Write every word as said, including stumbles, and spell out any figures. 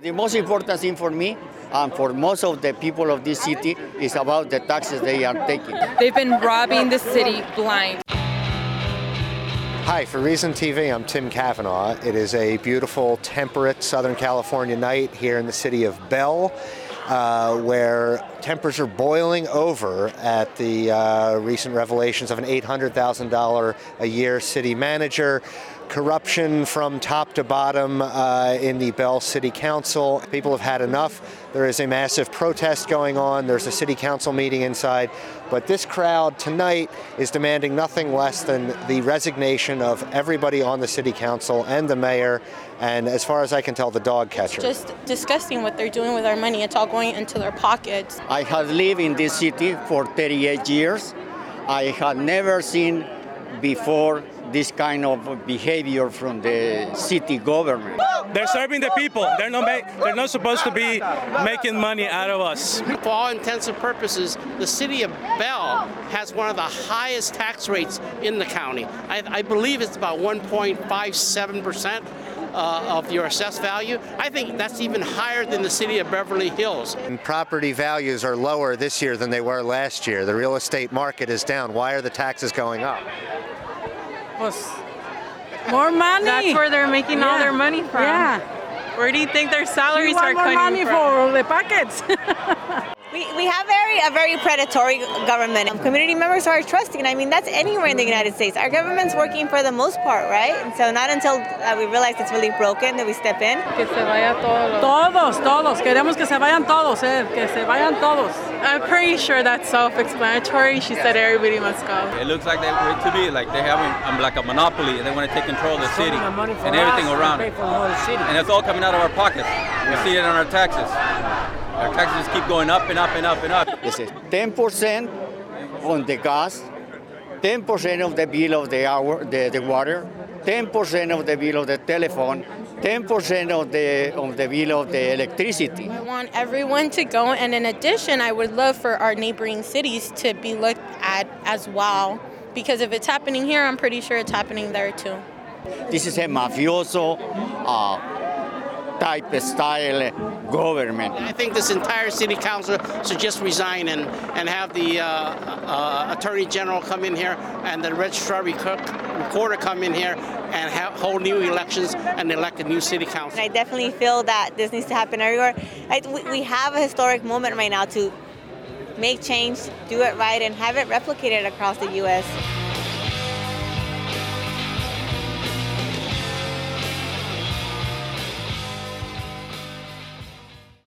The most important thing for me and for most of the people of this city is about the taxes they are taking. They've been robbing the city blind. Hi, for Reason T V, I'm Tim Cavanaugh. It is a beautiful, temperate Southern California night here in the city of Bell, uh, where tempers are boiling over at the uh, recent revelations of an eight hundred thousand dollars a year city manager, corruption from top to bottom uh, in the Bell City Council. People have had enough. There is a massive protest going on. There's a city council meeting inside. But this crowd tonight is demanding nothing less than the resignation of everybody on the city council and the mayor, and as far as I can tell, the dog catcher. It's just disgusting what they're doing with our money. It's all going into their pockets. I have lived in this city for thirty-eight years. I had never seen before this kind of behavior from the city government. They're serving the people. They're not make, they're not supposed to be making money out of us. For all intents and purposes, the city of Bell has one of the highest tax rates in the county. I, I believe it's about one point five seven percent uh, of your assessed value. I think that's even higher than the city of Beverly Hills. And property values are lower this year than they were last year. The real estate market is down. Why are the taxes going up? More money. That's where they're making yeah. all their money from. Yeah. Where do you think their salaries want are more coming money from? for the pockets. We, we have very a very predatory government. Community members are trusting. I mean, that's anywhere in the United States. Our government's working for the most part, right? And so not until uh, we realize it's really broken that we step in. Que se vaya todos. Todos, todos. Queremos que se vayan todos, eh. Que se vayan todos. I'm pretty sure that's self-explanatory. She said everybody must go. It looks like they to be like they have um, like a monopoly, and they want to take control of the city and everything around it. And it's all coming out of our pockets. We see it on our taxes. Our taxes keep going up and up and up and up. This is ten percent on the gas, ten percent of the bill of the hour, the, the water, ten percent of the bill of the telephone, ten percent of the of the bill of the electricity. I want everyone to go, and in addition, I would love for our neighboring cities to be looked at as well, because if it's happening here, I'm pretty sure it's happening there too. This is a mafioso uh, type style government. I think this entire city council should just resign and, and have the uh, uh, attorney general come in here and the registrar recorder come in here and have, hold new elections and elect a new city council. And I definitely feel that this needs to happen everywhere. I, we, we have a historic moment right now to make change, do it right, and have it replicated across the U S